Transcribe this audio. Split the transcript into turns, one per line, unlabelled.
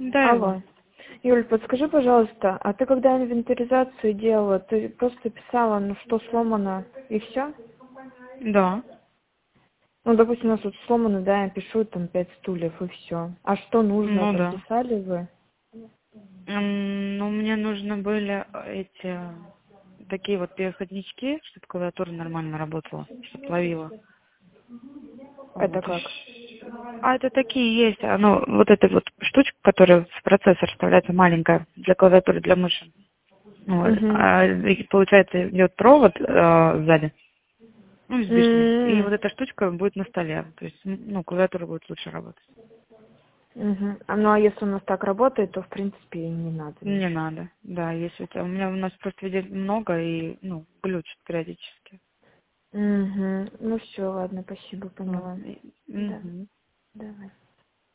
Да, его.
Алло. Юль, подскажи, пожалуйста, а ты когда инвентаризацию делала, ты просто писала, ну что сломано, и все?
Да.
Ну, допустим, у нас вот сломано, да, я пишу там 5 стульев, и все. А что нужно,
Ну
там
да.
писали вы?
Ну, мне нужны были эти такие вот переходнички, чтобы клавиатура нормально работала, чтобы ловила.
Это
Вот.
как?
А это такие есть. Ну, вот эта вот штучка, которая в процессор вставляется, маленькая, для клавиатуры, для мыши. Вот.
Угу.
И получается, идет провод сзади. Ну, избишний. И вот эта штучка будет на столе. То есть, ну, клавиатура будет лучше работать.
Угу. Ну, а если у нас так работает, то, в принципе, и не надо
Не
ничего.
надо. Да, если у тебя... у нас просто видео много и, ну, глючит периодически.
Угу. Ну все, ладно, спасибо,
Вот.
поняла. Да,
Мгм.
давай.